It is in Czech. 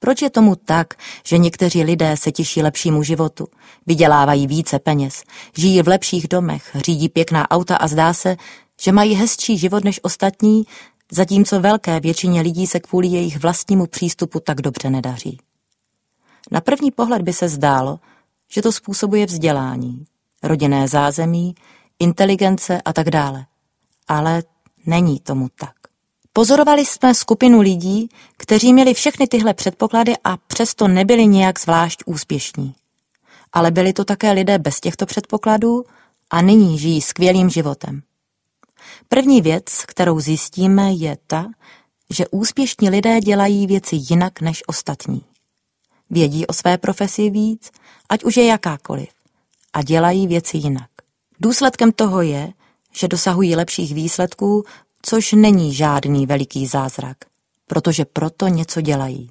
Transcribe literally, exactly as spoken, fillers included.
Proč je tomu tak, že někteří lidé se těší lepšímu životu, vydělávají více peněz, žijí v lepších domech, řídí pěkná auta a zdá se, že mají hezčí život než ostatní, zatímco velké většině lidí se kvůli jejich vlastnímu přístupu tak dobře nedaří? Na první pohled by se zdálo, že to způsobuje vzdělání, rodinné zázemí, inteligence a tak dále. Ale není tomu tak. Pozorovali jsme skupinu lidí, kteří měli všechny tyhle předpoklady a přesto nebyli nějak zvlášť úspěšní. Ale byli to také lidé bez těchto předpokladů a nyní žijí skvělým životem. První věc, kterou zjistíme, je ta, že úspěšní lidé dělají věci jinak než ostatní. Vědí o své profesi víc, ať už je jakákoliv, a dělají věci jinak. Důsledkem toho je, že dosahují lepších výsledků, což není žádný veliký zázrak, protože proto něco dělají.